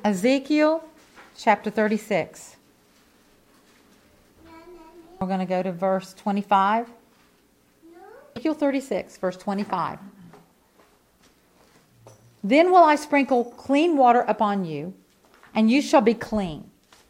Ezekiel chapter 36. We're going to go to verse 25. Ezekiel 36, verse 25. Then will I sprinkle clean water upon you, and you shall be clean.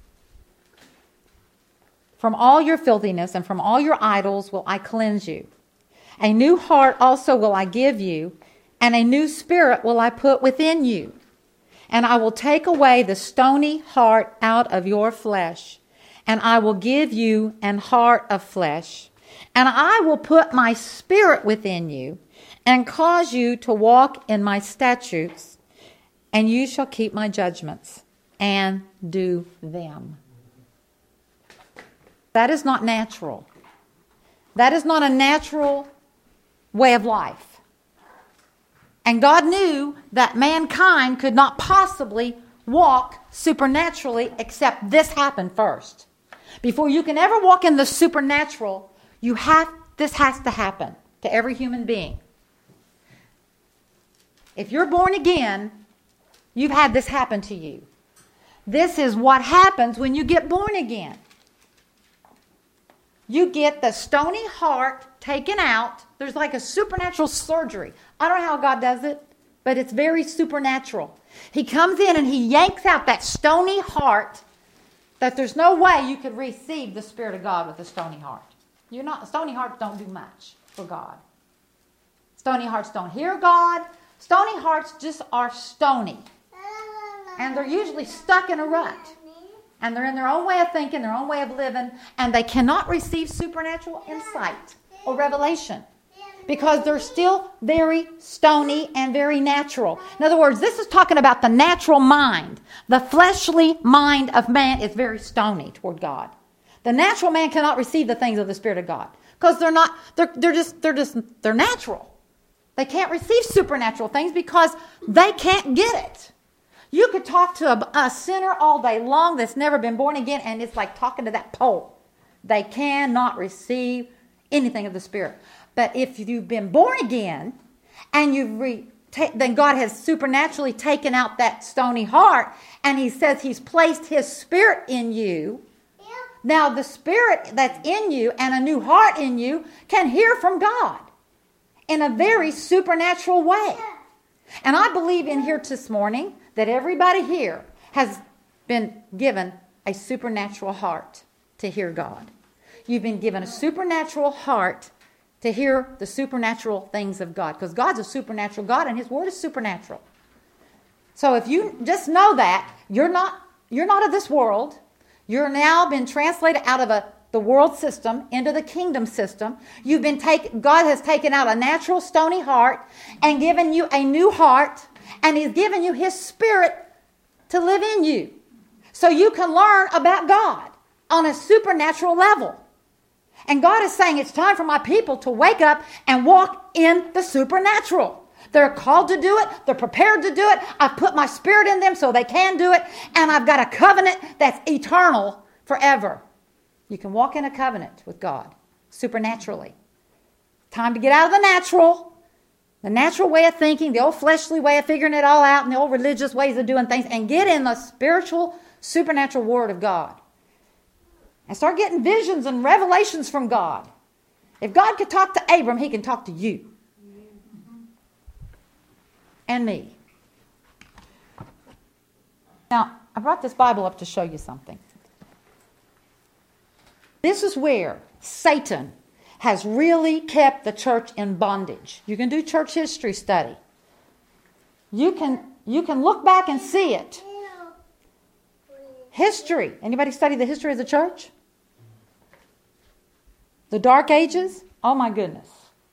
From all your filthiness and from all your idols will I cleanse you. A new heart also will I give you, and a new spirit will I put within you. And I will take away the stony heart out of your flesh, and I will give you an heart of flesh. And I will put my spirit within you, and cause you to walk in my statutes, and you shall keep my judgments and do them. That is not natural. That is not a natural way of life. And God knew that mankind could not possibly walk supernaturally except this happened first. Before you can ever walk in the supernatural, this has to happen to every human being. If you're born again, you've had this happen to you. This is what happens when you get born again. You get the stony heart taken out. There's like a supernatural surgery. I don't know how God does it, but it's very supernatural. He comes in and he yanks out that stony heart that there's no way you could receive the Spirit of God with a stony heart. Stony hearts don't do much for God. Stony hearts don't hear God. Stony hearts just are stony. And they're usually stuck in a rut. And they're in their own way of thinking, their own way of living, and they cannot receive supernatural insight or revelation because they're still very stony and very natural. In other words, this is talking about the natural mind. The fleshly mind of man is very stony toward God. The natural man cannot receive the things of the Spirit of God because they're natural. They can't receive supernatural things because they can't get it. You could talk to a sinner all day long that's never been born again, and it's like talking to that pole. They cannot receive anything of the Spirit. But if you've been born again, and then God has supernaturally taken out that stony heart, and He says He's placed His Spirit in you. Now the Spirit that's in you and a new heart in you can hear from God in a very supernatural way. And I believe in here this morning that everybody here has been given a supernatural heart to hear God. You've been given a supernatural heart to hear the supernatural things of God. Because God's a supernatural God and His Word is supernatural. So if you just know that, you're not of this world. You're now been translated out of the world system into the kingdom system. God has taken out a natural stony heart and given you a new heart. And He's given you His Spirit to live in you. So you can learn about God on a supernatural level. And God is saying it's time for my people to wake up and walk in the supernatural. They're called to do it. They're prepared to do it. I've put my Spirit in them so they can do it. And I've got a covenant that's eternal forever. You can walk in a covenant with God supernaturally. Time to get out of the natural way of thinking, the old fleshly way of figuring it all out, and the old religious ways of doing things, and get in the spiritual, supernatural Word of God. And start getting visions and revelations from God. If God could talk to Abram, He can talk to you. And me. Now, I brought this Bible up to show you something. This is where Satan has really kept the church in bondage. You can do church history study. You can look back and see it. History. Anybody study the history of the church? The Dark Ages? Oh my goodness.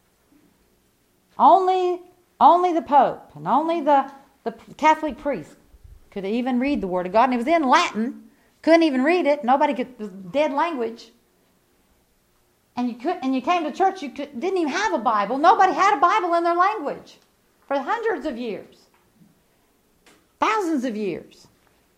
Only the Pope and only the Catholic priest could even read the Word of God. And it was in Latin. Couldn't even read it. Nobody could. It was dead language. And you came to church, didn't even have a Bible. Nobody had a Bible in their language for hundreds of years. Thousands of years.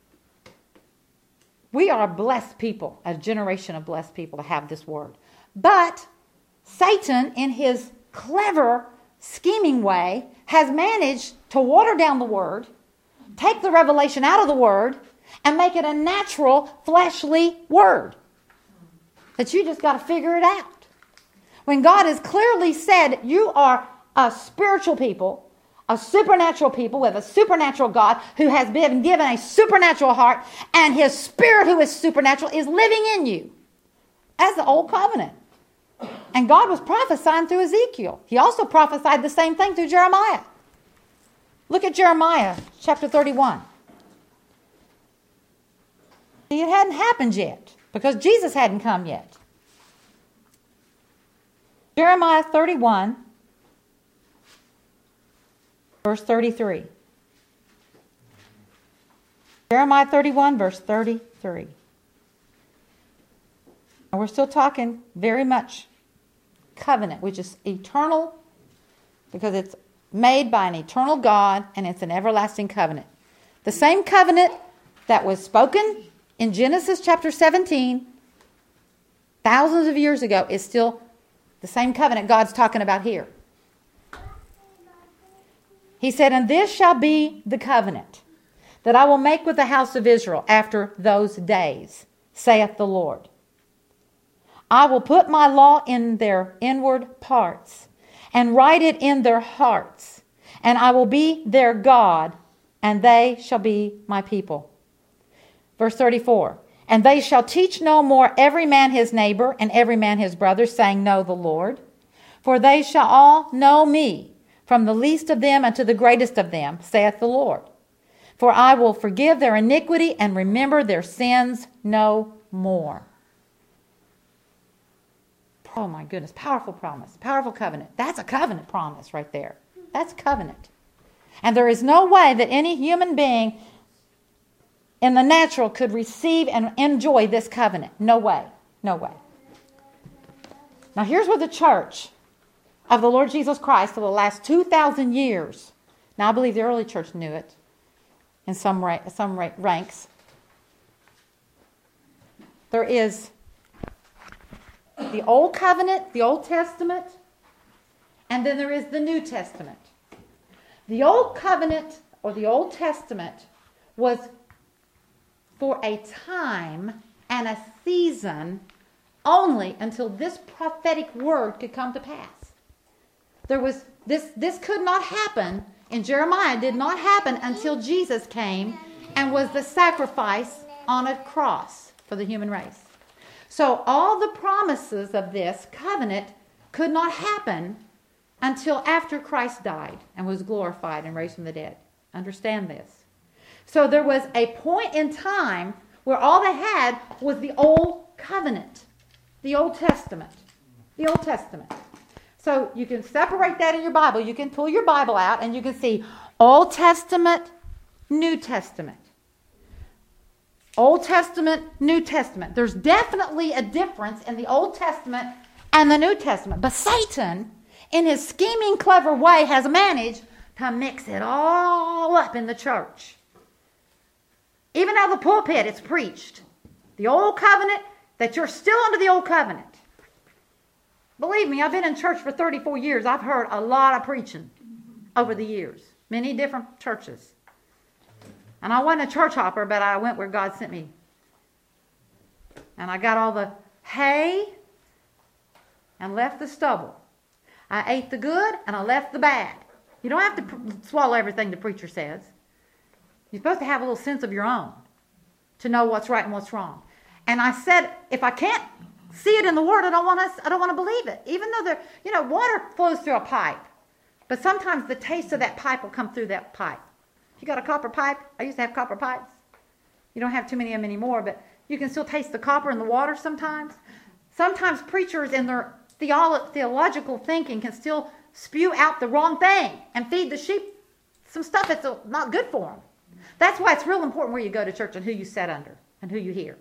We are a blessed people, a generation of blessed people to have this Word. But Satan, in his clever, scheming way, has managed to water down the Word, take the revelation out of the Word and make it a natural, fleshly word that you just got to figure it out. When God has clearly said you are a spiritual people, a supernatural people with a supernatural God who has been given a supernatural heart, and His Spirit who is supernatural is living in you. As the old covenant. And God was prophesying through Ezekiel. He also prophesied the same thing through Jeremiah. Look at Jeremiah chapter 31. It hadn't happened yet because Jesus hadn't come yet. Jeremiah 31, verse 33. Jeremiah 31, verse 33. And we're still talking very much covenant, which is eternal because it's made by an eternal God and it's an everlasting covenant. The same covenant that was spoken in Genesis chapter 17 thousands of years ago is still the same covenant God's talking about here. He said, "And this shall be the covenant that I will make with the house of Israel after those days, saith the Lord. I will put my law in their inward parts and write it in their hearts, and I will be their God, and they shall be my people." Verse 34, "And they shall teach no more every man his neighbor and every man his brother, saying, Know the Lord. For they shall all know me, from the least of them unto the greatest of them, saith the Lord. For I will forgive their iniquity and remember their sins no more." Oh my goodness, powerful promise, powerful covenant. That's a covenant promise right there. That's covenant. And there is no way that any human being in the natural could receive and enjoy this covenant. No way. No way. Now here's where the church of the Lord Jesus Christ for the last 2,000 years, now I believe the early church knew it in some ranks. There is the Old Covenant, the Old Testament, and then there is the New Testament. The Old Covenant or the Old Testament was for a time and a season only until this prophetic word could come to pass. There was this could not happen in Jeremiah, did not happen until Jesus came and was the sacrifice on a cross for the human race. So all the promises of this covenant could not happen until after Christ died and was glorified and raised from the dead. Understand this. So there was a point in time where all they had was the Old Covenant, the Old Testament, the Old Testament. So you can separate that in your Bible. You can pull your Bible out and you can see Old Testament, New Testament. Old Testament, New Testament. There's definitely a difference in the Old Testament and the New Testament. But Satan, in his scheming, clever way, has managed to mix it all up in the church. Even out of the pulpit, it's preached. The Old Covenant, that you're still under the Old Covenant. Believe me, I've been in church for 34 years. I've heard a lot of preaching over the years. Many different churches. And I wasn't a church hopper, but I went where God sent me. And I got all the hay and left the stubble. I ate the good and I left the bad. You don't have to swallow everything the preacher says. You're supposed to have a little sense of your own to know what's right and what's wrong. And I said, if I can't see it in the Word, I don't want to believe it. Even though water flows through a pipe, but sometimes the taste of that pipe will come through that pipe. You got a copper pipe? I used to have copper pipes. You don't have too many of them anymore, but you can still taste the copper in the water sometimes. Sometimes preachers in their theological thinking can still spew out the wrong thing and feed the sheep some stuff that's not good for them. That's why it's real important where you go to church and who you sit under and who you hear.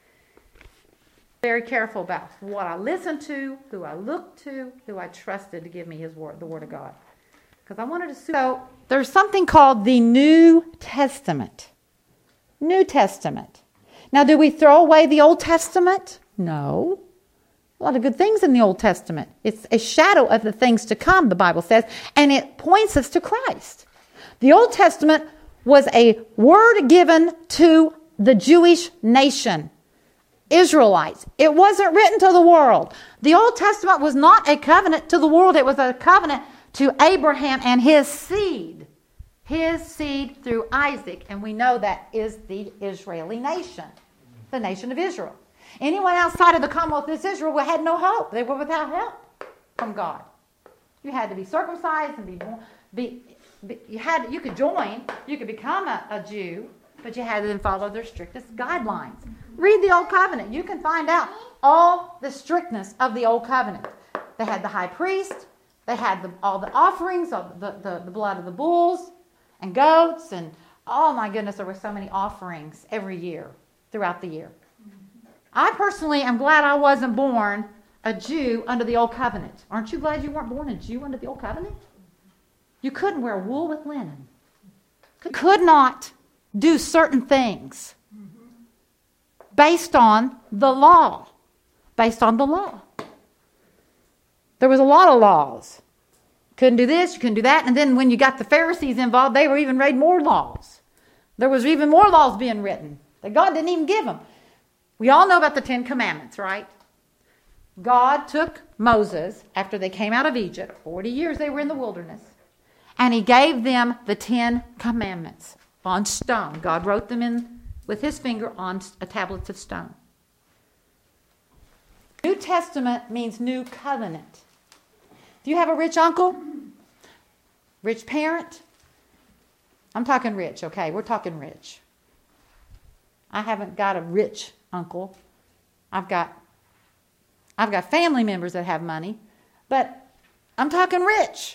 Very careful about what I listen to, who I look to, who I trusted to give me His word, the Word of God. Because I wanted to. So there's something called the New Testament. New Testament. Now, do we throw away the Old Testament? No. A lot of good things in the Old Testament. It's a shadow of the things to come, the Bible says, and it points us to Christ. The Old Testament was a word given to the Jewish nation, Israelites. It wasn't written to the world. The Old Testament was not a covenant to the world. It was a covenant to Abraham and his seed. His seed through Isaac. And we know that is the Israeli nation, the nation of Israel. Anyone outside of the Commonwealth of Israel had no hope. They were without help from God. You had to be circumcised and you could join, you could become a Jew, but you had to then follow their strictest guidelines. Read the Old Covenant. You can find out all the strictness of the Old Covenant. They had the high priest. They had all the offerings of the blood of the bulls and goats. And oh my goodness, there were so many offerings every year throughout the year. I personally am glad I wasn't born a Jew under the Old Covenant. Aren't you glad you weren't born a Jew under the Old Covenant? You couldn't wear wool with linen. Could not do certain things based on the law. Based on the law. There was a lot of laws. Couldn't do this, you couldn't do that. And then when you got the Pharisees involved, they were even made more laws. There was even more laws being written that God didn't even give them. We all know about the 10 Commandments, right? God took Moses, after they came out of Egypt, 40 years they were in the wilderness, and he gave them the 10 Commandments on stone. God wrote them in with his finger on a tablet of stone. New Testament means new covenant. Do you have a rich uncle? Rich parent? I'm talking rich, okay? We're talking rich. I haven't got a rich uncle. I've got family members that have money, but I'm talking rich.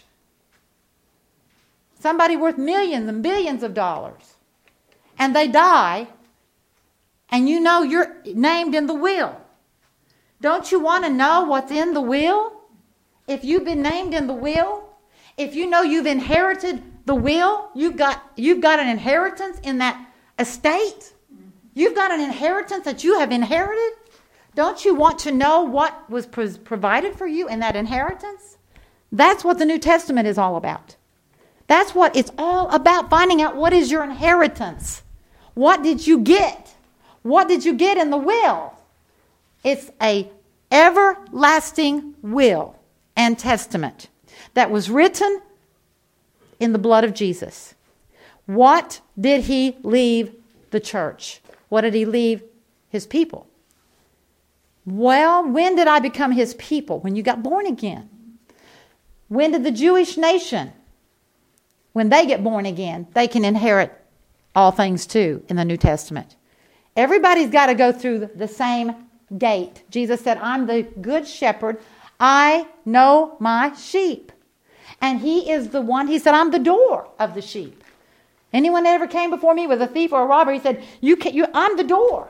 Somebody worth millions and billions of dollars. And they die, and you know you're named in the will. Don't you want to know what's in the will? If you've been named in the will, if you know you've inherited the will, you've got an inheritance in that estate. You've got an inheritance that you have inherited. Don't you want to know what was provided for you in that inheritance? That's what the New Testament is all about. That's what it's all about, finding out what is your inheritance. What did you get? What did you get in the will? It's a everlasting will and testament that was written in the blood of Jesus. What did he leave the church? What did he leave his people? Well, when did I become his people? When you got born again. When did the Jewish nation, when they get born again, they can inherit all things too in the New Testament? Everybody's got to go through the same gate. Jesus said, I'm the good shepherd. I know my sheep. And he is the one, he said, I'm the door of the sheep. Anyone that ever came before me with a thief or a robber, he said, I'm the door.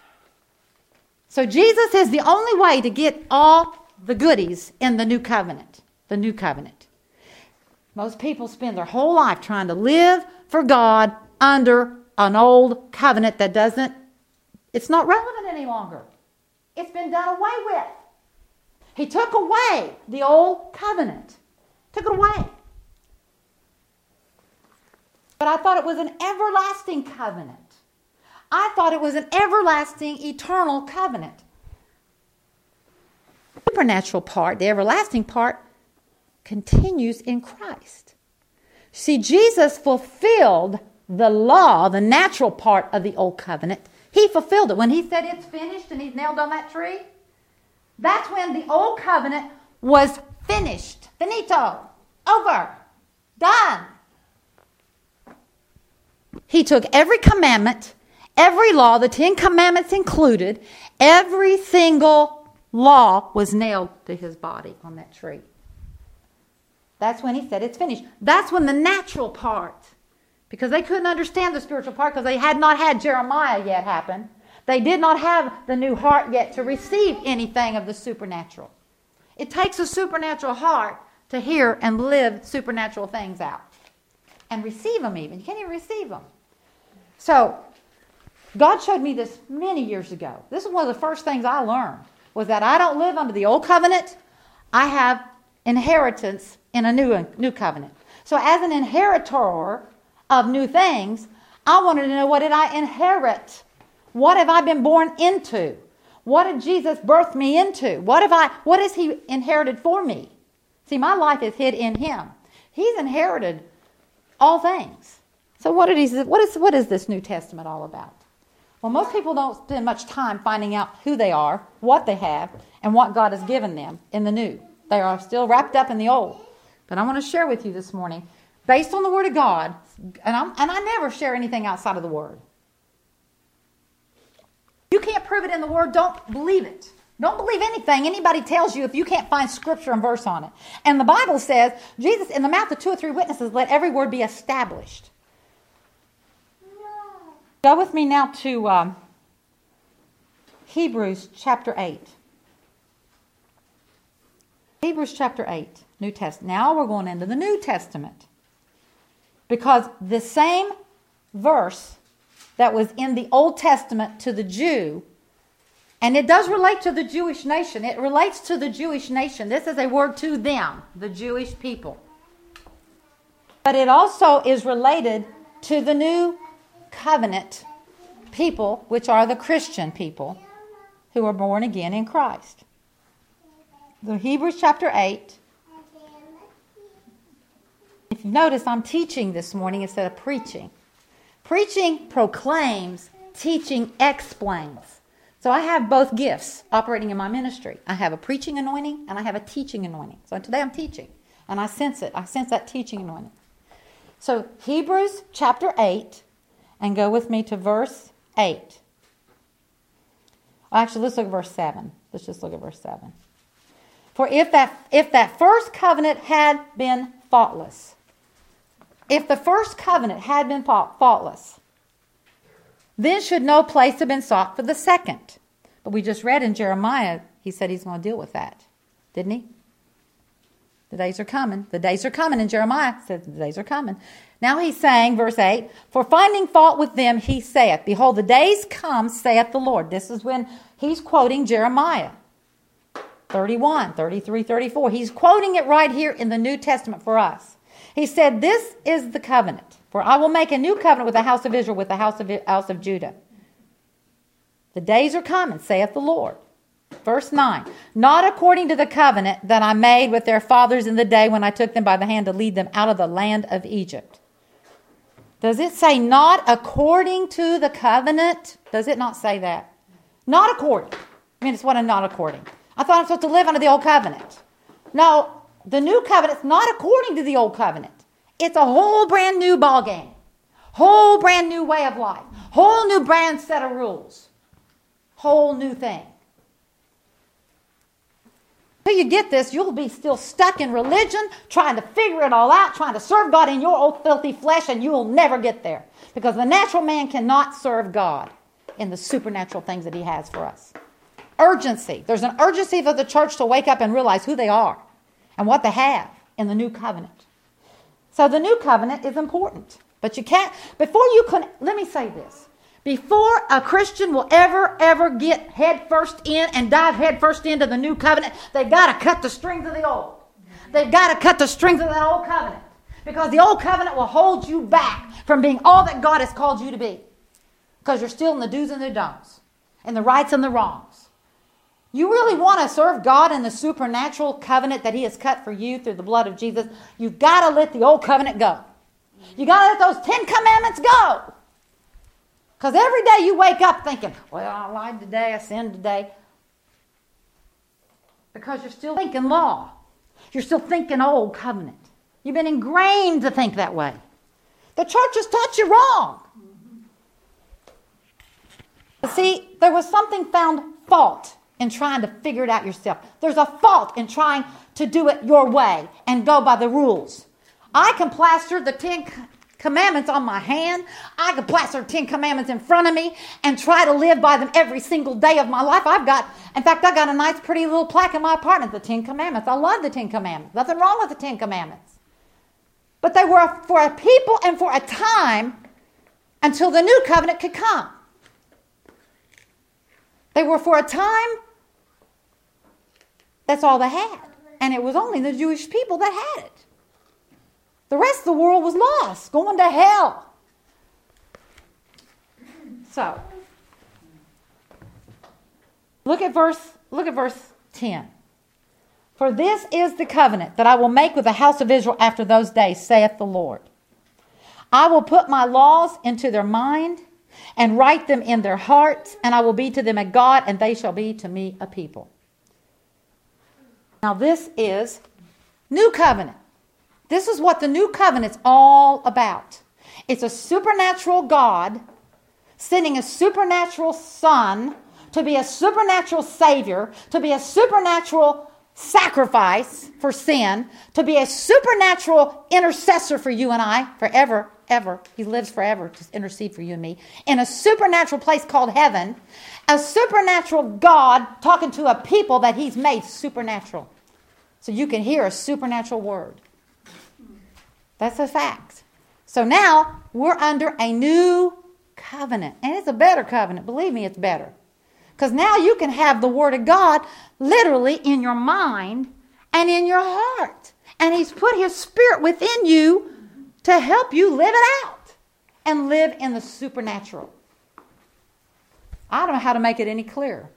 So Jesus is the only way to get all the goodies in the new covenant. The new covenant. Most people spend their whole life trying to live for God under an old covenant that it's not relevant any longer. It's been done away with. He took away the old covenant. Took it away. But I thought it was an everlasting covenant. I thought it was an everlasting, eternal covenant. The supernatural part, the everlasting part, continues in Christ. See, Jesus fulfilled the law, the natural part of the old covenant. He fulfilled it. When he said it's finished and he's nailed on that tree, that's when the old covenant was finished. Finito. Over. Done. He took every commandment, every law, the 10 Commandments included, every single law was nailed to his body on that tree. That's when he said it's finished. That's when the natural part, because they couldn't understand the spiritual part because they had not had Jeremiah yet happen. They did not have the new heart yet to receive anything of the supernatural. It takes a supernatural heart to hear and live supernatural things out. And receive them even. You can't even receive them. So, God showed me this many years ago. This is one of the first things I learned, was that I don't live under the old covenant. I have inheritance in a new covenant. So as an inheritor, of new things. I wanted to know, what did I inherit? What have I been born into? What did Jesus birth me into? What has he inherited for me? See, my life is hid in him. He's inherited all things. So what is this New Testament all about? Well, most people don't spend much time finding out who they are, what they have, and what God has given them in the new. They are still wrapped up in the old. But I want to share with you this morning, based on the Word of God, and I never share anything outside of the Word. You can't prove it in the Word, don't believe it. Don't believe anything anybody tells you if you can't find scripture and verse on it. And the Bible says, Jesus, in the mouth of 2 or 3 witnesses, let every word be established. Go with me now to Hebrews chapter 8. Hebrews chapter 8, New Testament. Now we're going into the New Testament. Because the same verse that was in the Old Testament to the Jew, and it does relate to the Jewish nation. It relates to the Jewish nation. This is a word to them, the Jewish people. But it also is related to the new covenant people, which are the Christian people who are born again in Christ. The Hebrews chapter 8. If you notice, I'm teaching this morning instead of preaching. Preaching proclaims, teaching explains. So I have both gifts operating in my ministry. I have a preaching anointing and I have a teaching anointing. So today I'm teaching and I sense it. I sense that teaching anointing. So Hebrews chapter 8, and go with me to verse 8. Actually, let's look at verse 7. Let's just look at verse 7. For if that first covenant had been faultless, if the first covenant had been faultless, then should no place have been sought for the second. But we just read in Jeremiah, he said he's going to deal with that. Didn't he? The days are coming. The days are coming. And Jeremiah said the days are coming. Now he's saying, verse 8, for finding fault with them, he saith, behold, the days come, saith the Lord. This is when he's quoting Jeremiah 31, 33, 34. He's quoting it right here in the New Testament for us. He said, this is the covenant. For I will make a new covenant with the house of Israel, with the house of Judah. The days are coming, saith the Lord. Verse 9. Not according to the covenant that I made with their fathers in the day when I took them by the hand to lead them out of the land of Egypt. Does it say not according to the covenant? Does it not say that? Not according. I mean, it's what a not according. I thought I'm supposed to live under the old covenant. No, the new covenant's not according to the old covenant. It's a whole brand new ball game. Whole brand new way of life. Whole new brand set of rules. Whole new thing. Till you get this, you'll be still stuck in religion, trying to figure it all out, trying to serve God in your old filthy flesh, and you will never get there. Because the natural man cannot serve God in the supernatural things that he has for us. Urgency. There's an urgency for the church to wake up and realize who they are and what they have in the new covenant. So the new covenant is important. But you can't, let me say this. Before a Christian will ever get head first in and dive head first into the new covenant, they've got to cut the strings of the old. They've got to cut the strings of that old covenant. Because the old covenant will hold you back from being all that God has called you to be. Because you're still in the do's and the don'ts. And the rights and the wrongs. You really want to serve God in the supernatural covenant that he has cut for you through the blood of Jesus, you've got to let the old covenant go. You got to let those 10 commandments go. Because every day you wake up thinking, well, I lied today, I sinned today. Because you're still thinking law. You're still thinking old covenant. You've been ingrained to think that way. The church has taught you wrong. See, there was something found fault in trying to figure it out yourself. There's a fault in trying to do it your way and go by the rules. I can plaster the 10 commandments on my hand. I can plaster 10 commandments in front of me and try to live by them every single day of my life. I got a nice pretty little plaque in my apartment, the 10 commandments. I love the 10 commandments. Nothing wrong with the 10 commandments. But they were for a people and for a time until the new covenant could come. They were for a time. That's all they had. And it was only the Jewish people that had it. The rest of the world was lost, going to hell. So, look at verse 10. For this is the covenant that I will make with the house of Israel after those days, saith the Lord. I will put my laws into their mind and write them in their hearts, and I will be to them a God, and they shall be to me a people. Now this is new covenant. This is what the new covenant's all about. It's a supernatural God sending a supernatural Son to be a supernatural Savior, to be a supernatural sacrifice for sin, to be a supernatural intercessor for you and I forever, ever. He lives forever to intercede for you and me. In a supernatural place called heaven, a supernatural God talking to a people that He's made supernatural. So you can hear a supernatural word. That's a fact. So now we're under a new covenant. And it's a better covenant. Believe me, it's better. Because now you can have the Word of God literally in your mind and in your heart. And He's put His Spirit within you to help you live it out and live in the supernatural. I don't know how to make it any clearer.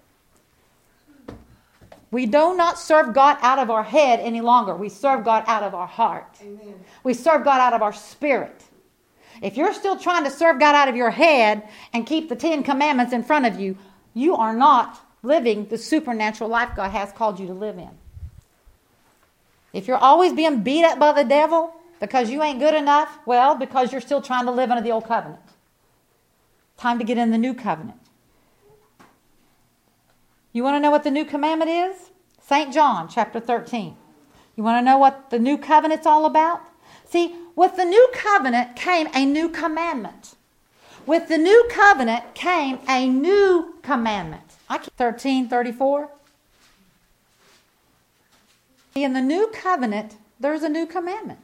We do not serve God out of our head any longer. We serve God out of our heart. Amen. We serve God out of our spirit. If you're still trying to serve God out of your head and keep the 10 Commandments in front of you, you are not living the supernatural life God has called you to live in. If you're always being beat up by the devil because you ain't good enough, well, because you're still trying to live under the old covenant. Time to get in the new covenant. You want to know what the new commandment is? St. John chapter 13. You want to know what the new covenant's all about? See, with the new covenant came a new commandment. With the new covenant came a new commandment. 13:34. In the new covenant, there's a new commandment.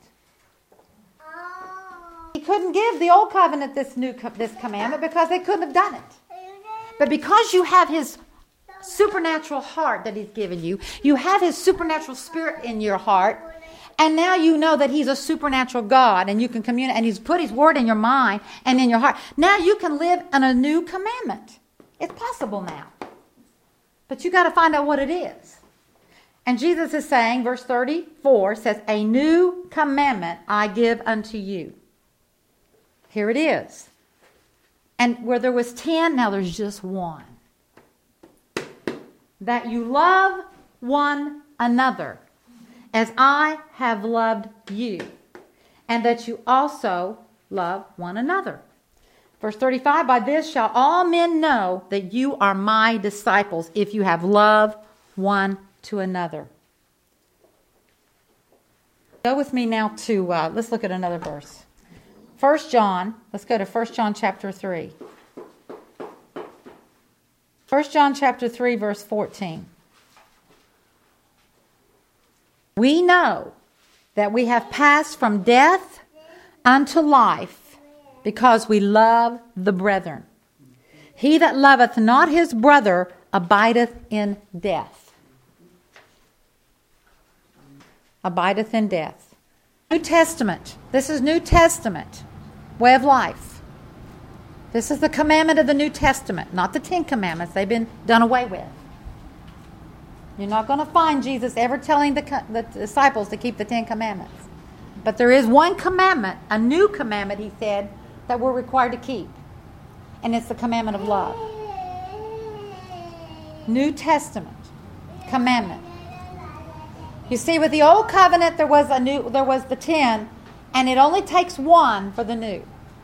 He couldn't give the old covenant this commandment because they couldn't have done it. But because you have His supernatural heart that He's given you, you have His supernatural Spirit in your heart, and now you know that He's a supernatural God, and you can communicate, and He's put His Word in your mind and in your heart. Now you can live on a new commandment. It's possible now. But you got to find out what it is. And Jesus is saying, verse 34 says, a new commandment I give unto you. Here it is. And where there was 10, now there's just one. That you love one another as I have loved you, and that you also love one another. Verse 35, by this shall all men know that you are my disciples, if you have love one to another. Go with me now to, let's look at another verse. 1 John, let's go to 1 John chapter 3. 1 John chapter 3, verse 14. We know that we have passed from death unto life because we love the brethren. He that loveth not his brother abideth in death. Abideth in death. New Testament. This is New Testament. Way of life. This is the commandment of the New Testament, not the 10 Commandments. They've been done away with. You're not going to find Jesus ever telling the disciples to keep the 10 Commandments. But there is one commandment, a new commandment, He said, that we're required to keep. And it's the commandment of love. New Testament commandment. You see, with the old covenant there was the 10, and it only takes one for the new.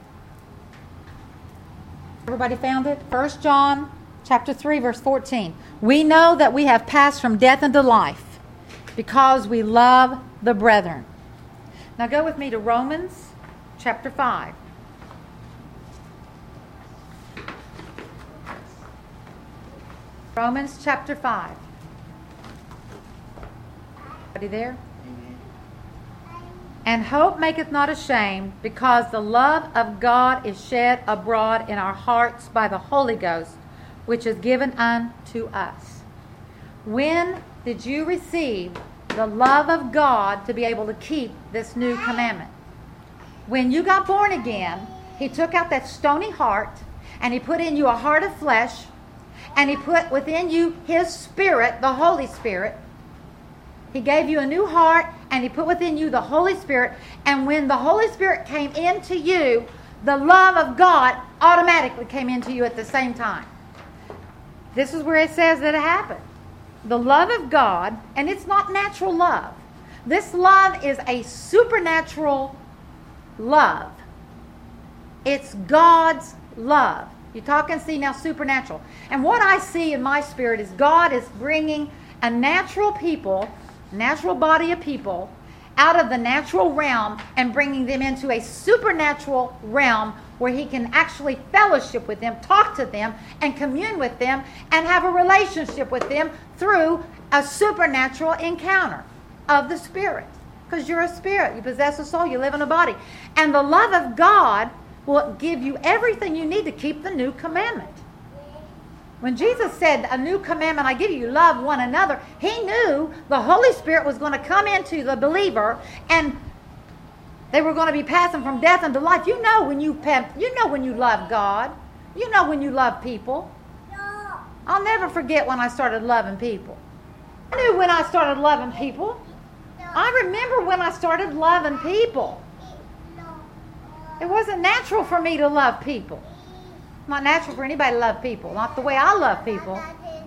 Everybody found it? 1 John chapter 3, verse 14. We know that we have passed from death unto life because we love the brethren. Now go with me to Romans chapter 5. Romans chapter 5. Everybody there? And hope maketh not ashamed, because the love of God is shed abroad in our hearts by the Holy Ghost, which is given unto us. When did you receive the love of God to be able to keep this new commandment? When you got born again, He took out that stony heart and He put in you a heart of flesh, and He put within you His Spirit, the Holy Spirit. He gave you a new heart, and He put within you the Holy Spirit. And when the Holy Spirit came into you, the love of God automatically came into you at the same time. This is where it says that it happened. The love of God, and it's not natural love. This love is a supernatural love. It's God's love. You talk and see now supernatural. And what I see in my spirit is God is bringing a natural people, natural body of people, out of the natural realm and bringing them into a supernatural realm where He can actually fellowship with them, talk to them, and commune with them, and have a relationship with them through a supernatural encounter of the Spirit. Because you're a spirit. You possess a soul. You live in a body. And the love of God will give you everything you need to keep the new commandment. When Jesus said, a new commandment I give you, love one another, He knew the Holy Spirit was going to come into the believer, and they were going to be passing from death unto life. You know when you love God. You know when you love people. I'll never forget when I started loving people. I knew when I started loving people. I remember when I started loving people. It wasn't natural for me to love people. Not natural for anybody to love people. Not the way I love people.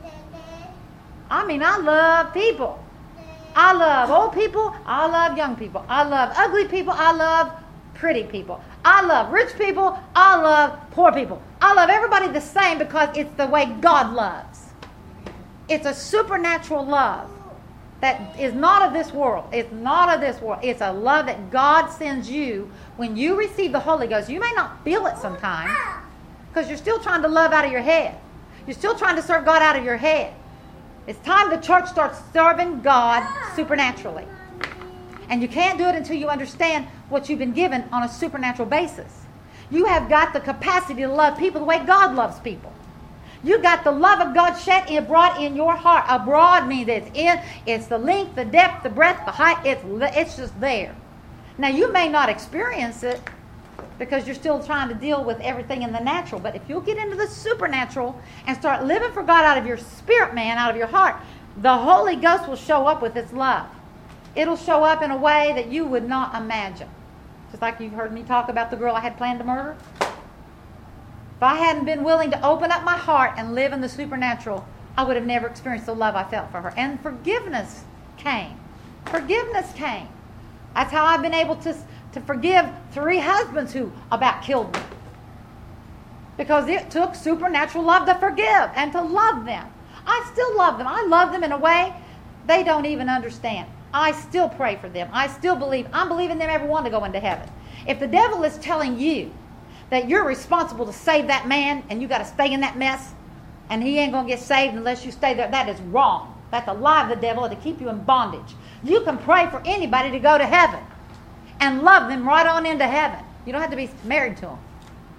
I mean, I love people. I love old people. I love young people. I love ugly people. I love pretty people. I love rich people. I love poor people. I love everybody the same because it's the way God loves. It's a supernatural love that is not of this world. It's not of this world. It's a love that God sends you when you receive the Holy Ghost. You may not feel it sometimes, because you're still trying to love out of your head. You're still trying to serve God out of your head. It's time the church starts serving God supernaturally. And you can't do it until you understand what you've been given on a supernatural basis. You have got the capacity to love people the way God loves people. You got the love of God shed abroad in your heart. Abroad means it's the length, the depth, the breadth, the height. It's just there. Now you may not experience it, because you're still trying to deal with everything in the natural. But if you'll get into the supernatural and start living for God out of your spirit, man, out of your heart, the Holy Ghost will show up with its love. It'll show up in a way that you would not imagine. Just like you've heard me talk about the girl I had planned to murder. If I hadn't been willing to open up my heart and live in the supernatural, I would have never experienced the love I felt for her. And forgiveness came. Forgiveness came. That's how I've been able to forgive 3 husbands who about killed me. Because it took supernatural love to forgive and to love them. I still love them. I love them in a way they don't even understand. I still pray for them. I still believe. I'm believing them every one to go into heaven. If the devil is telling you that you're responsible to save that man and you got to stay in that mess and he ain't going to get saved unless you stay there, that is wrong. That's a lie of the devil to keep you in bondage. You can pray for anybody to go to heaven and love them right on into heaven. You don't have to be married to them.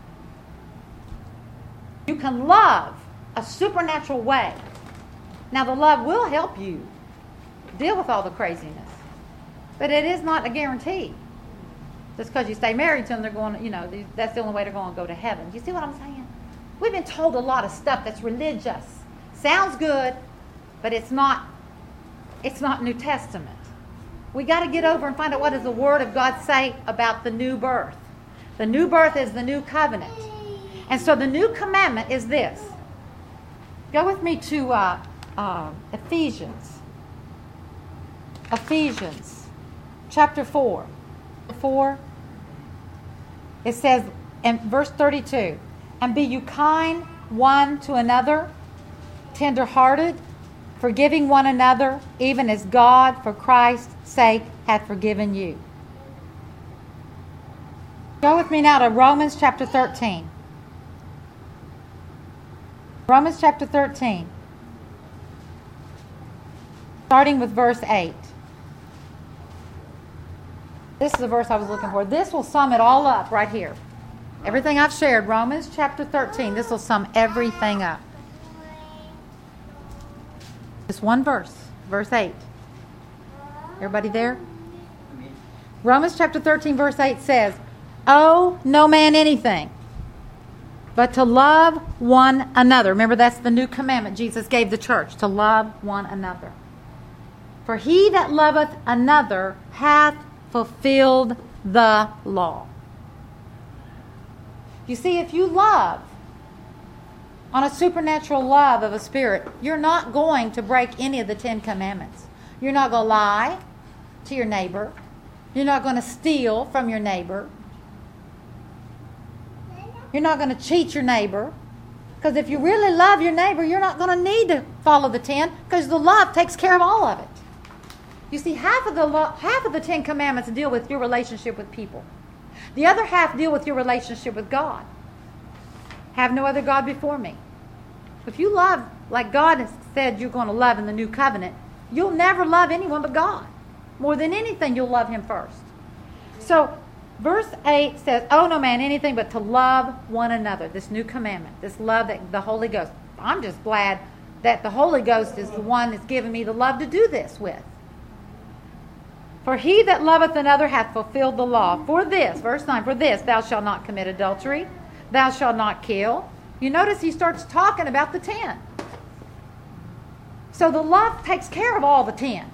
You can love a supernatural way. Now, the love will help you deal with all the craziness, but it is not a guarantee. Just because you stay married to them, they're going to, that's the only way they're going to go to heaven. You see what I'm saying? We've been told a lot of stuff that's religious. Sounds good, but it's not New Testament. We got to get over and find out what does the Word of God say about the new birth. The new birth is the new covenant. And so the new commandment is this. Go with me to Ephesians. Ephesians chapter 4. It says in verse 32, and be you kind one to another, tender-hearted, forgiving one another, even as God, for Christ's sake, hath forgiven you. Go with me now to Romans chapter 13. Romans chapter 13. Starting with verse 8. This is the verse I was looking for. This will sum it all up right here. Everything I've shared, Romans chapter 13, this will sum everything up. Just one verse, verse 8. Everybody there? Romans chapter 13, verse 8 says, owe no man anything, but to love one another. Remember, that's the new commandment Jesus gave the church, to love one another. For he that loveth another hath fulfilled the law. You see, if you love on a supernatural love of a spirit, you're not going to break any of the 10 commandments. You're not going to lie to your neighbor. You're not going to steal from your neighbor. You're not going to cheat your neighbor. Because if you really love your neighbor, you're not going to need to follow the 10, because the love takes care of all of it. You see, half of the 10 commandments deal with your relationship with people. The other half deal with your relationship with God. Have no other God before me. If you love like God has said you're going to love in the new covenant, you'll never love anyone but God. More than anything, you'll love him first. So, verse 8 says, owe no man anything but to love one another. This new commandment, this love that the Holy Ghost. I'm just glad that the Holy Ghost is the one that's given me the love to do this with. For he that loveth another hath fulfilled the law. For this, verse 9, for this, thou shalt not commit adultery, thou shalt not kill. You notice he starts talking about the 10. So the love takes care of all the 10.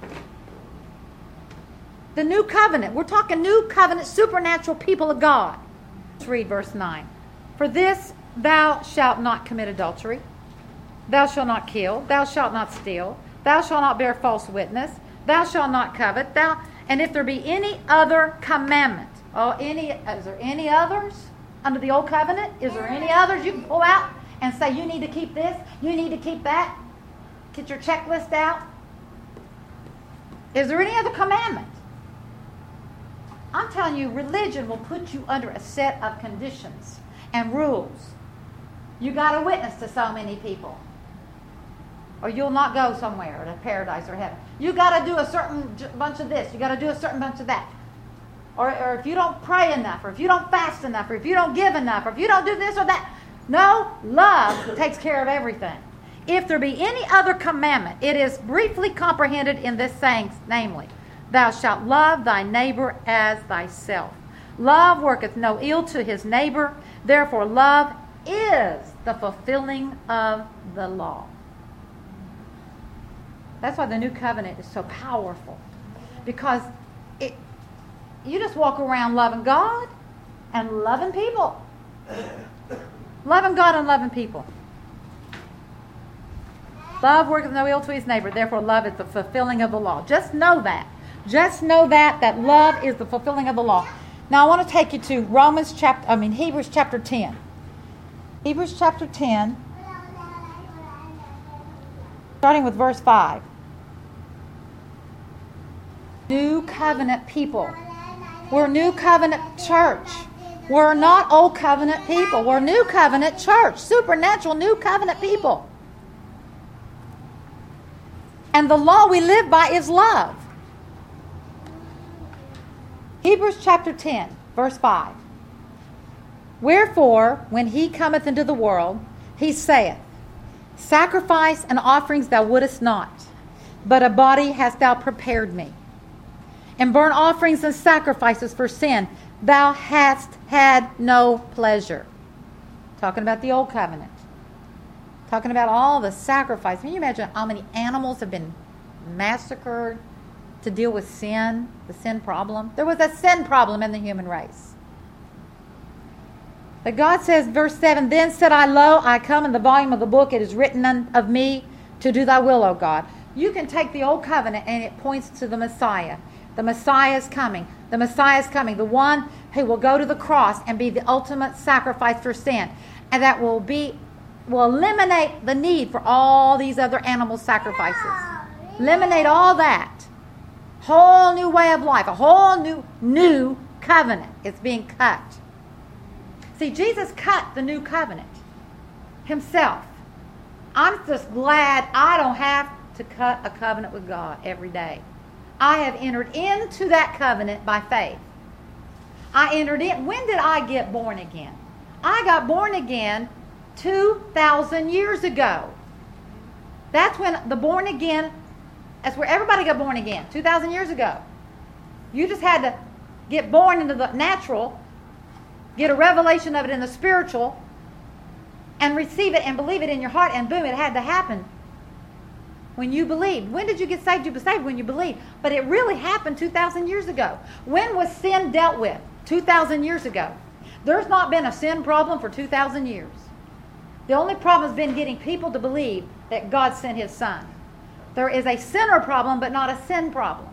The new covenant, we're talking new covenant, supernatural people of God. Let's read verse 9. For this, thou shalt not commit adultery, thou shalt not kill, thou shalt not steal, thou shalt not bear false witness, thou shalt not covet, and if there be any other commandment, is there any others under the old covenant? Is there any others you can pull out and say, you need to keep this, you need to keep that? Get your checklist out. Is there any other commandment? I'm telling you, religion will put you under a set of conditions and rules. You got to witness to so many people, or you'll not go somewhere to paradise or heaven. You got to do a certain bunch of this. You got to do a certain bunch of that. Or if you don't pray enough, or if you don't fast enough, or if you don't give enough, or if you don't do this or that. No, love takes care of everything. If there be any other commandment, it is briefly comprehended in this saying, namely, thou shalt love thy neighbor as thyself. Love worketh no ill to his neighbor. Therefore, love is the fulfilling of the law. That's why the new covenant is so powerful. Because you just walk around loving God and loving people. Loving God and loving people. Love worketh no ill to his neighbor. Therefore, love is the fulfilling of the law. Just know that. Just know that love is the fulfilling of the law. Now, I want to take you to Hebrews chapter 10. Hebrews chapter 10, starting with verse 5. New covenant people. We're new covenant church. We're not old covenant people. We're new covenant church. Supernatural new covenant people. And the law we live by is love. Hebrews chapter 10, verse 5. Wherefore, when he cometh into the world, he saith, sacrifice and offerings thou wouldest not, but a body hast thou prepared me. And burnt offerings and sacrifices for sin thou hast had no pleasure. Talking about the old covenant. Talking about all the sacrifice. Can you imagine how many animals have been massacred to deal with sin, the sin problem? There was a sin problem in the human race. But God says, verse 7, then said I, lo, I come in the volume of the book, it is written of me to do thy will, O God. You can take the old covenant and it points to the Messiah. The Messiah is coming. The Messiah is coming. The one who will go to the cross and be the ultimate sacrifice for sin. And that will eliminate the need for all these other animal sacrifices. Eliminate all that. Whole new way of life. A whole new covenant is being cut. See, Jesus cut the new covenant himself. I'm just glad I don't have to cut a covenant with God every day. I have entered into that covenant by faith. I entered in. When did I get born again? I got born again 2,000 years ago. That's when the born again, that's where everybody got born again, 2,000 years ago. You just had to get born into the natural get a revelation of it in the spiritual, and receive it and believe it in your heart, and boom, it had to happen when you believed. When did you get saved? You were saved when you believed. But it really happened 2,000 years ago. When was sin dealt with? 2,000 years ago. There's not been a sin problem for 2,000 years. The only problem has been getting people to believe that God sent His Son. There is a sinner problem, but not a sin problem.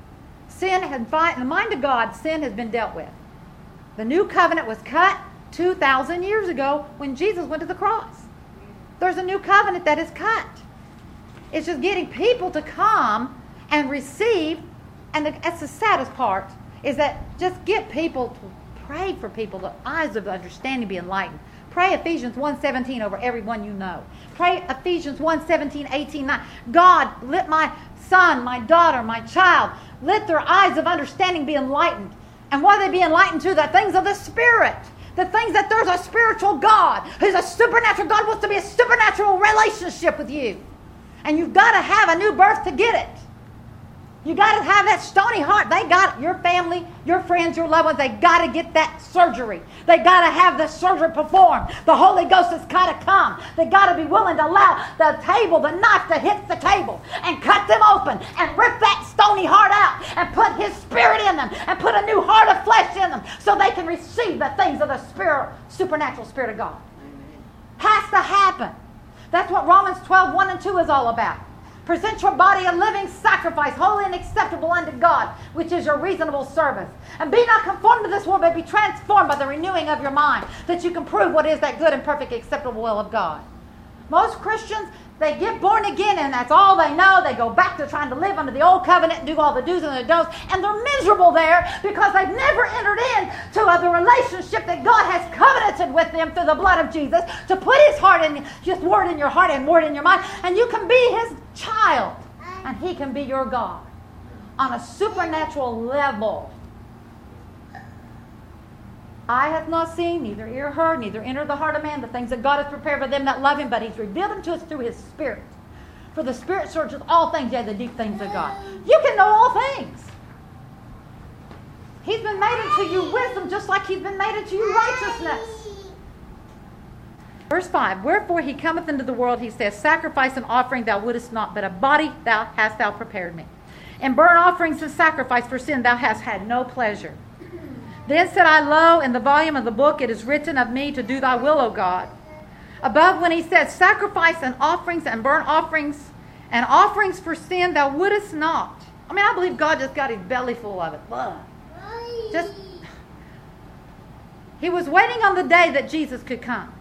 Sin has, in the mind of God, sin has been dealt with. The new covenant was cut 2,000 years ago when Jesus went to the cross. There's a new covenant that is cut. It's just getting people to come and receive, and that's the saddest part, is that just get people to pray for people, the eyes of understanding be enlightened. Pray Ephesians 1:17 over everyone you know. Pray Ephesians 1:17, 18, 9. God, let my son, my daughter, my child, let their eyes of understanding be enlightened. And what do they be enlightened to? The things of the Spirit. The things that there's a spiritual God who's a supernatural God, wants to be a supernatural relationship with you. And you've got to have a new birth to get it. You got to have that stony heart. They got it. Your family, your friends, your loved ones, they got to get that surgery. They got to have the surgery performed. The Holy Ghost has got to come. They got to be willing to allow the table, the knife that hits the table, and cut them open and rip that stony heart out and put His Spirit in them and put a new heart of flesh in them so they can receive the things of the Spirit, supernatural Spirit of God. Has to happen. That's what Romans 12:1 and 2 is all about. Present your body a living sacrifice, holy and acceptable unto God, which is your reasonable service. And be not conformed to this world, but be transformed by the renewing of your mind, that you can prove what is that good and perfect, acceptable will of God. Most Christians, they get born again, and that's all they know. They go back to trying to live under the old covenant and do all the do's and the don'ts, and they're miserable there because they've never entered into the relationship that God has covenanted with them through the blood of Jesus to put His heart in, His word in your heart and word in your mind, and you can be His child, and He can be your God on a supernatural level. Eye hath not seen, neither ear heard, neither entered the heart of man the things that God has prepared for them that love Him, but He's revealed them to us through His Spirit. For the Spirit searches all things, yea, the deep things of God. You can know all things. He's been made unto you wisdom, just like He's been made unto you righteousness. Verse 5, wherefore He cometh into the world, He says, sacrifice and offering thou wouldest not, but a body hast thou prepared me. And burnt offerings and sacrifice for sin thou hast had no pleasure. Then said I, lo, in the volume of the book it is written of me to do thy will, O God. Above, when He said, sacrifice and offerings and burnt offerings and offerings for sin thou wouldest not. I mean, I believe God just got His belly full of it. He was waiting on the day that Jesus could come.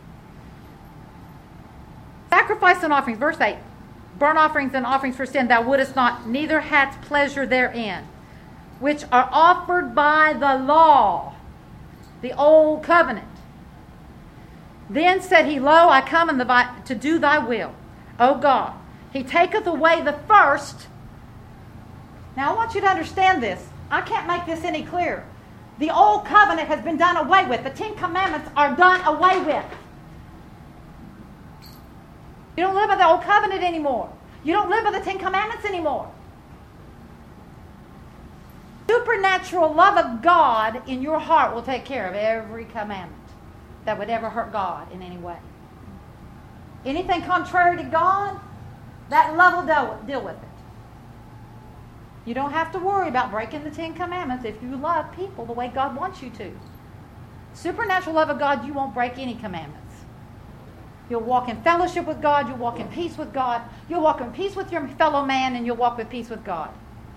Sacrifice and offerings, verse 8. Burnt offerings and offerings for sin thou wouldest not, neither hadst pleasure therein, which are offered by the law, the old covenant. Then said He, lo, I come to do thy will, O God. He taketh away the first. Now I want you to understand this. I can't make this any clearer. The old covenant has been done away with. The 10 Commandments are done away with. You don't live by the old covenant anymore. You don't live by the 10 Commandments anymore. Supernatural love of God in your heart will take care of every commandment that would ever hurt God in any way. Anything contrary to God, that love will deal with it. You don't have to worry about breaking the 10 Commandments if you love people the way God wants you to. Supernatural love of God, you won't break any commandments. You'll walk in fellowship with God. You'll walk in peace with God. You'll walk in peace with your fellow man, and you'll walk with peace with God.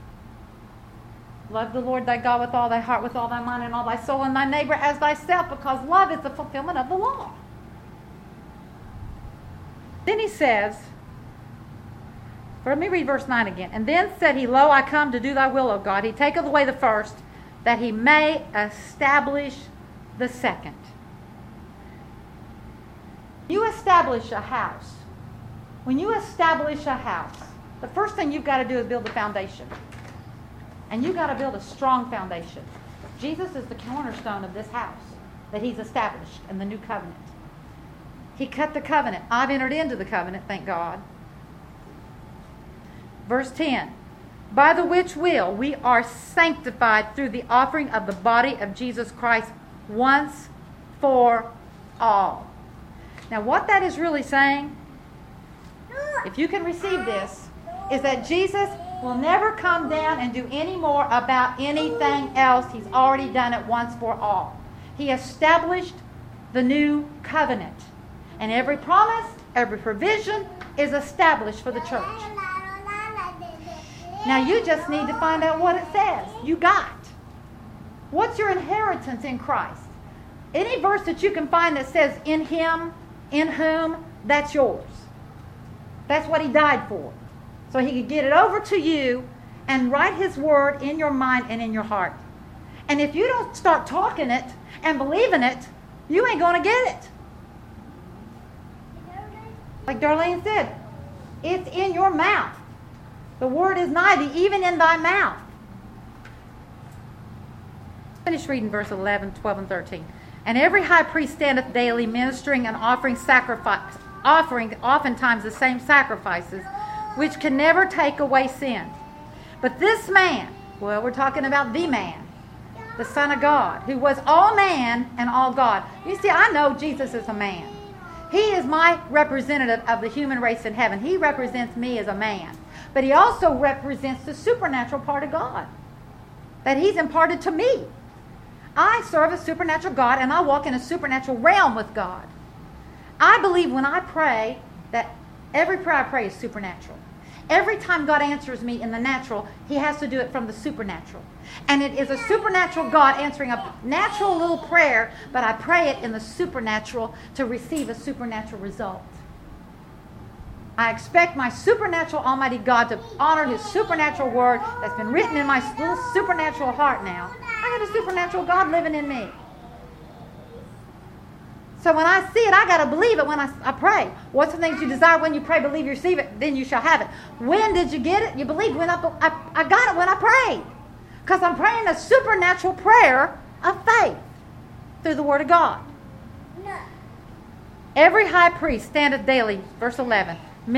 Love the Lord thy God with all thy heart, with all thy mind, and all thy soul, and thy neighbor as thyself, because love is the fulfillment of the law. Then He says, let me read verse 9 again. And then said He, lo, I come to do thy will, O God. He taketh away the first, that He may establish the second. You establish a house. When you establish a house, the first thing you've got to do is build the foundation. And you've got to build a strong foundation. Jesus is the cornerstone of this house that He's established in the new covenant. He cut the covenant. I've entered into the covenant, thank God. Verse 10. By the which will we are sanctified through the offering of the body of Jesus Christ once for all. Now, what that is really saying, if you can receive this, is that Jesus will never come down and do any more about anything else. He's already done it once for all. He established the new covenant. And every promise, every provision is established for the church. Now you just need to find out what it says. You got. What's your inheritance in Christ? Any verse that you can find that says in Him, in whom, that's yours. That's what He died for. So He could get it over to you and write His word in your mind and in your heart. And if you don't start talking it and believing it, you ain't going to get it. Like Darlene said, it's in your mouth. The word is nigh thee, even in thy mouth. Finish reading verse 11, 12, and 13. And every high priest standeth daily ministering and offering oftentimes the same sacrifices, which can never take away sin. But this man, well, we're talking about the man, the Son of God, who was all man and all God. You see, I know Jesus is a man. He is my representative of the human race in heaven. He represents me as a man. But He also represents the supernatural part of God that He's imparted to me. I serve a supernatural God, and I walk in a supernatural realm with God. I believe when I pray that every prayer I pray is supernatural. Every time God answers me in the natural, He has to do it from the supernatural. And it is a supernatural God answering a natural little prayer, but I pray it in the supernatural to receive a supernatural result. I expect my supernatural Almighty God to honor His supernatural word that's been written in my little supernatural heart now. I got a supernatural God living in me. So when I see it, I got to believe it when I pray. What's the things you desire when you pray, believe you receive it, then you shall have it. When did you get it? You believed when I got it when I prayed. Because I'm praying a supernatural prayer of faith through the Word of God. No. Every high priest standeth daily, verse 11,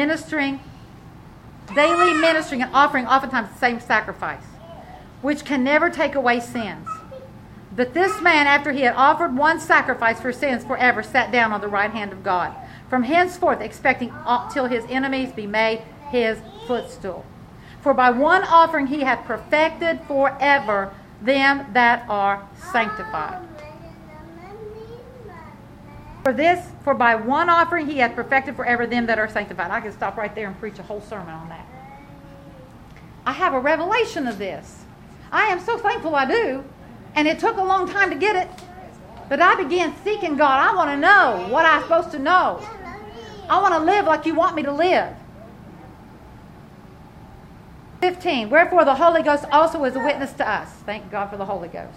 daily ministering and offering oftentimes the same sacrifice, which can never take away sins. But this man, after he had offered one sacrifice for sins forever, sat down on the right hand of God, from henceforth expecting till his enemies be made his footstool. For by one offering he hath perfected forever them that are sanctified. For by one offering he hath perfected forever them that are sanctified. I could stop right there and preach a whole sermon on that. I have a revelation of this. I am so thankful I do. And it took a long time to get it. But I began seeking God. I want to know what I'm supposed to know. I want to live like you want me to live. 15. Wherefore the Holy Ghost also is a witness to us. Thank God for the Holy Ghost.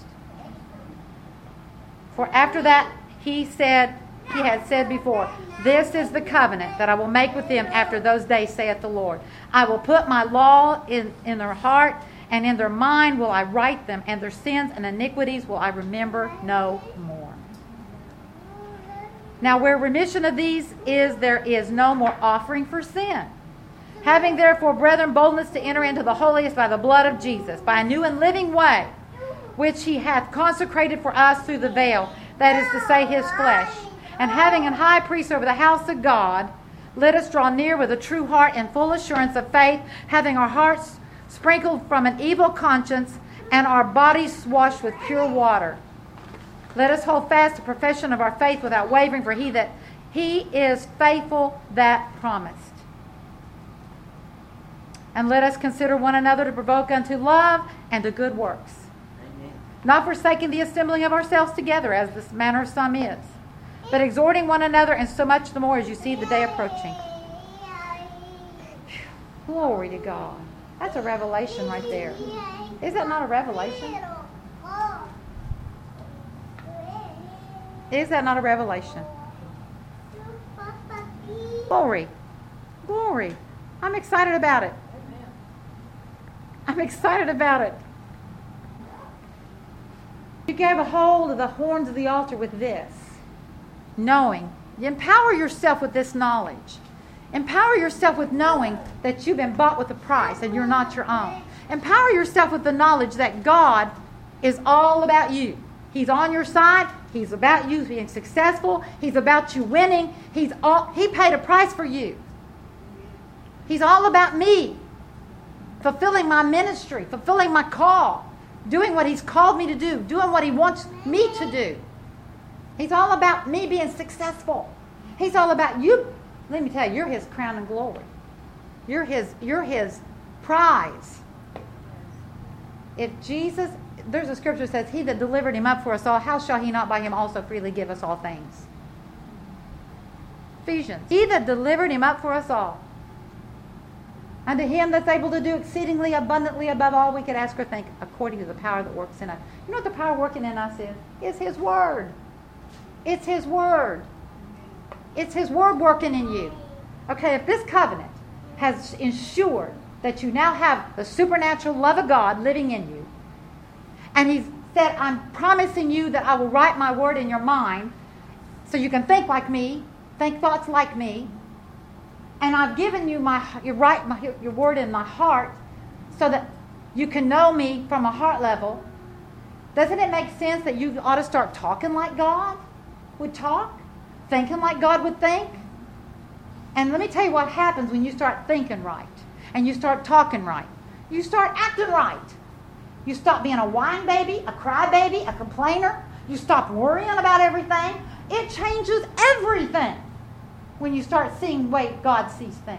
For after that he had said before, this is the covenant that I will make with them after those days, saith the Lord. I will put my law in their heart, and in their mind will I write them, and their sins and iniquities will I remember no more. Now where remission of these is, there is no more offering for sin. Having therefore, brethren, boldness to enter into the holiest by the blood of Jesus, by a new and living way, which He hath consecrated for us through the veil, that is to say, His flesh. And having an high priest over the house of God, let us draw near with a true heart and full assurance of faith, having our hearts sprinkled from an evil conscience, and our bodies washed with pure water. Let us hold fast the profession of our faith without wavering, for He is faithful that promised. And let us consider one another to provoke unto love and to good works, not forsaking the assembling of ourselves together, as this manner of some is, but exhorting one another, and so much the more as you see the day approaching. Glory to God. That's a revelation right there. Is that not a revelation? Is that not a revelation? Glory. Glory. I'm excited about it. I'm excited about it. You grab a hold of the horns of the altar with this, knowing. You empower yourself with this knowledge. Empower yourself with knowing that you've been bought with a price and you're not your own. Empower yourself with the knowledge that God is all about you. He's on your side. He's about you being successful. He's about you winning. He paid a price for you. He's all about me, fulfilling my ministry, fulfilling my call, doing what He's called me to do, doing what He wants me to do. He's all about me being successful. He's all about you. Let me tell you, you're His crown and glory. You're His prize. If Jesus, there's a scripture that says, He that delivered Him up for us all, how shall He not by Him also freely give us all things? Ephesians. He that delivered Him up for us all. Unto Him that's able to do exceedingly abundantly above all we could ask or think, according to the power that works in us. You know what the power working in us is? It's His Word. It's His Word. It's His Word working in you. Okay, if this covenant has ensured that you now have the supernatural love of God living in you, and He's said, I'm promising you that I will write my word in your mind so you can think like me, think thoughts like me, and I've given you your word in my heart so that you can know me from a heart level. Doesn't it make sense that you ought to start talking like God would talk? Thinking like God would think? And let me tell you what happens when you start thinking right and you start talking right. You start acting right. You stop being a whine baby, a cry baby, a complainer. You stop worrying about everything. It changes everything when you start seeing the way God sees things.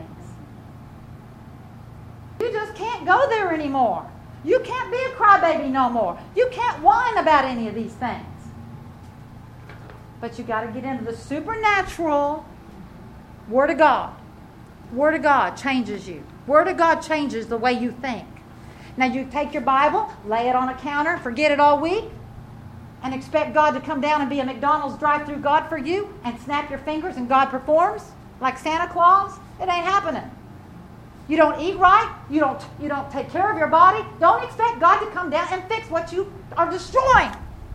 You just can't go there anymore. You can't be a crybaby no more. You can't whine about any of these things. But you got to get into the supernatural Word of God. Word of God changes you. Word of God changes the way you think. Now you take your Bible, lay it on a counter, forget it all week, and expect God to come down and be a McDonald's drive-through God for you and snap your fingers and God performs like Santa Claus? It ain't happening. You don't eat right. You don't take care of your body. Don't expect God to come down and fix what you are destroying.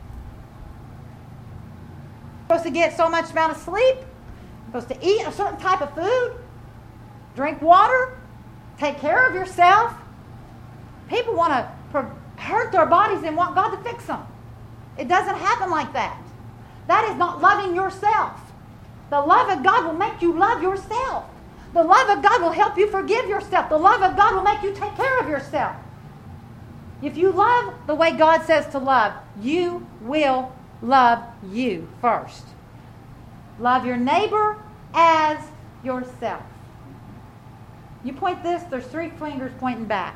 You're supposed to get so much amount of sleep. You're supposed to eat a certain type of food. Drink water. Take care of yourself. People want to hurt their bodies and want God to fix them. It doesn't happen like that. That is not loving yourself. The love of God will make you love yourself. The love of God will help you forgive yourself. The love of God will make you take care of yourself. If you love the way God says to love, you will love you first. Love your neighbor as yourself. You point this, there's 3 fingers pointing back.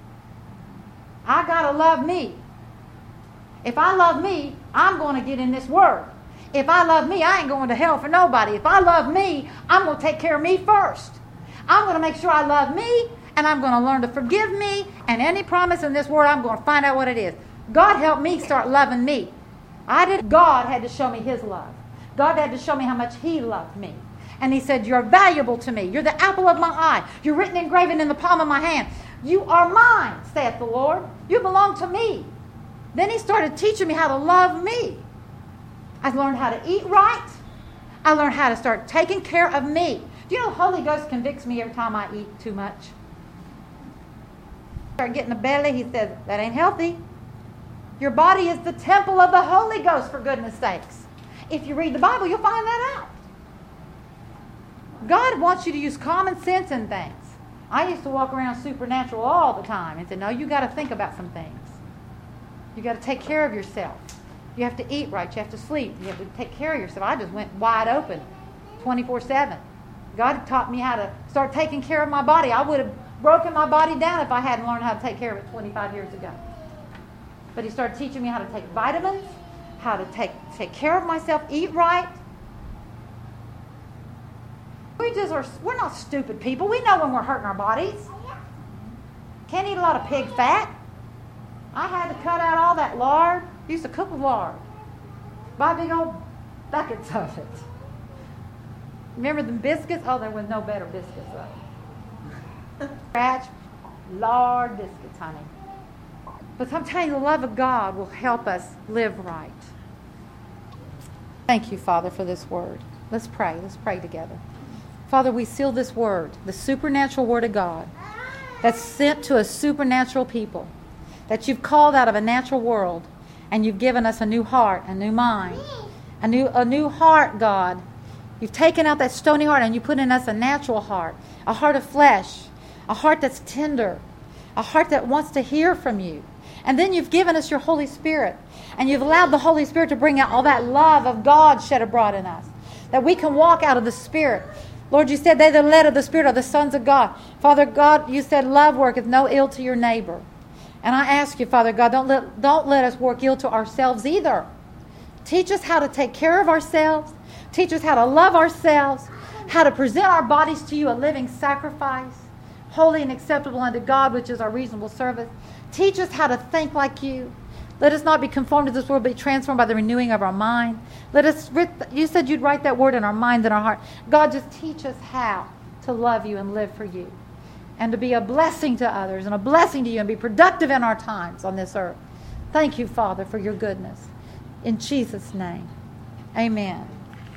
I got to love me. If I love me, I'm going to get in this word. If I love me, I ain't going to hell for nobody. If I love me, I'm going to take care of me first. I'm going to make sure I love me, and I'm going to learn to forgive me, and any promise in this word, I'm going to find out what it is. God helped me start loving me. God had to show me His love. God had to show me how much He loved me. And He said, you're valuable to me. You're the apple of my eye. You're written and graven in the palm of my hand. You are mine, saith the Lord. You belong to me. Then He started teaching me how to love me. I learned how to eat right. I learned how to start taking care of me. Do you know the Holy Ghost convicts me every time I eat too much? Start getting a belly. He says, that ain't healthy. Your body is the temple of the Holy Ghost, for goodness sakes. If you read the Bible, you'll find that out. God wants you to use common sense in things. I used to walk around supernatural all the time and say, no, you got to think about some things. You got to take care of yourself. You have to eat right. You have to sleep. You have to take care of yourself. I just went wide open 24/7. God taught me how to start taking care of my body. I would have broken my body down if I hadn't learned how to take care of it 25 years ago. But He started teaching me how to take vitamins, how to take care of myself, eat right. We're not stupid people. We know when we're hurting our bodies. Can't eat a lot of pig fat. I had to cut out all that lard. Used to cook with lard. Buy big old buckets of it. Remember the biscuits? Oh, there was no better biscuits though. Scratch lard biscuits, honey. But I'm telling you, the love of God will help us live right. Thank you, Father, for this word. Let's pray. Let's pray together. Father, we seal this word, the supernatural word of God, that's sent to a supernatural people, that you've called out of a natural world, And you've given us a new heart, a new mind, a new heart, God. You've taken out that stony heart and you put in us a natural heart, a heart of flesh, a heart that's tender, a heart that wants to hear from you. And then you've given us your Holy Spirit. And you've allowed the Holy Spirit to bring out all that love of God shed abroad in us. That we can walk out of the Spirit. Lord, you said they that are led of the Spirit are the sons of God. Father God, you said love worketh no ill to your neighbor. And I ask you, Father God, don't let us work ill to ourselves either. Teach us how to take care of ourselves. Teach us how to love ourselves. How to present our bodies to you a living sacrifice, holy and acceptable unto God, which is our reasonable service. Teach us how to think like you. Let us not be conformed to this world, but be transformed by the renewing of our mind. You said you'd write that word in our mind and our heart. God, just teach us how to love you and live for you. And to be a blessing to others and a blessing to you and be productive in our times on this earth. Thank you, Father, for your goodness. In Jesus' name, amen.